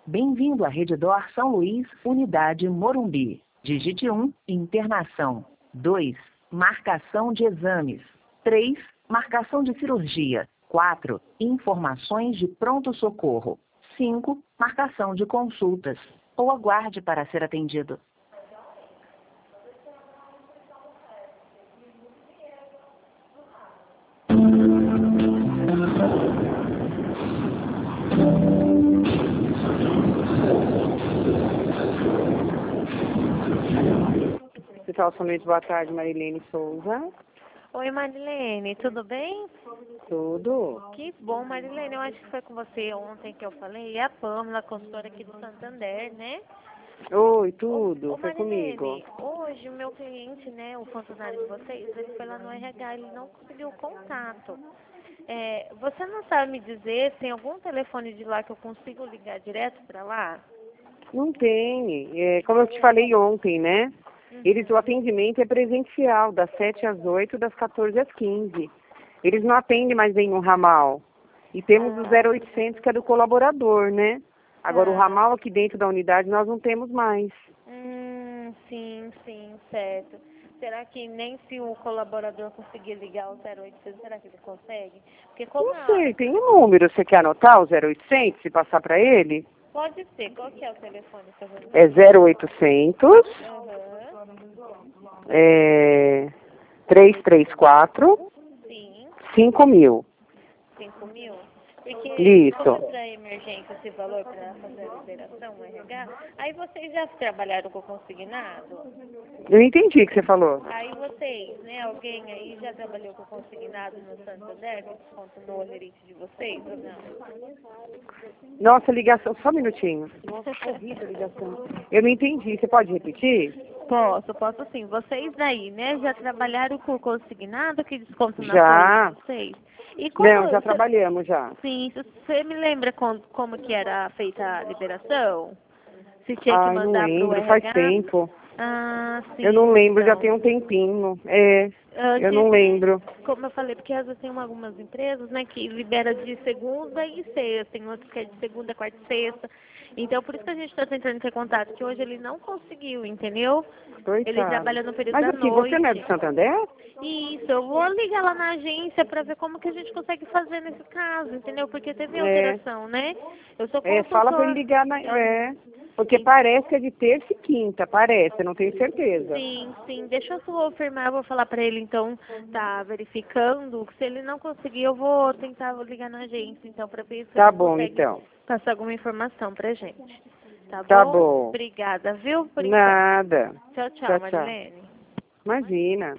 Bem-vindo à Redditor São Luís, Unidade Morumbi. Digite 1, internação. 2, marcação de exames. 3, marcação de cirurgia. 4, informações de pronto-socorro. 5, marcação de consultas. Ou aguarde para ser atendido. Hospital São Luís, boa tarde, Marilene Souza. Oi, Marilene, tudo bem? Tudo? Que bom, Marilene, eu acho que foi com você ontem que eu falei, a Pâmela, consultora aqui do Santander, né? Oi, tudo, Ô, foi Marilene, comigo. hoje o meu cliente, né, o funcionário de vocês, ele foi lá no RH, ele não conseguiu o contato. Você não sabe me dizer se tem algum telefone de lá que eu consigo ligar direto para lá? Não tem, como eu te falei ontem, né? O atendimento é presencial, das 7 às 8, das 14 às 15. Eles não atendem mais em um ramal. E temos o 0800, que é do colaborador, né? Agora, o ramal aqui dentro da unidade nós não temos mais. Sim, certo. Será que nem se o colaborador conseguir ligar o 0800, será que ele consegue? Porque como Não sei, tem um número, você quer anotar o 0800 e passar para ele? Pode ser, qual que é o telefone que eu vou É 0800 334 Sim, 5000. 5.000? Porque Isso. como para emergência esse valor para fazer a liberação, o RH, aí vocês já trabalharam com consignado? Eu entendi o que você falou. Aí vocês, né, alguém aí já trabalhou com consignado no Santander, com desconto no olerite de vocês ou não? Nossa, ligação, só um minutinho. Nossa, horrível a ligação. Eu não entendi, você pode repetir? Posso sim. Vocês daí, né, já trabalharam com consignado, que desconto na Já. folha de vocês? E como, Não, já trabalhamos já. sim, você me lembra como que era feita a liberação? Se tinha que Ai, não mandar para o lembro, RH? faz tempo. Ah, sim. Eu não lembro, já Então. tem um tempinho. Eu Antes, não lembro. como eu falei, porque às vezes tem algumas empresas, né, que libera de segunda e sexta, tem outros que é de segunda, quarta e sexta. Então, por isso que a gente está tentando ter contato, que hoje ele não conseguiu, entendeu? Coitado. Ele trabalha no período Mas da aqui, noite. você não é do Santander? Isso, eu vou ligar lá na agência para ver como que a gente consegue fazer nesse caso, entendeu? Porque teve É. alteração, né? Eu sou Fala para ele consultor. ligar na... Porque parece que é de terça e quinta, parece, eu não tenho certeza. Sim, deixa eu confirmar, eu vou falar para ele então, tá verificando, se ele não conseguir, eu vou tentar ligar na agência, então, para ver se Tá ele bom, consegue então. passar alguma informação pra gente. Tá Tá bom? bom. Obrigada, viu? Por enquanto. Nada. Tchau, Tchau. Marilene. Imagina.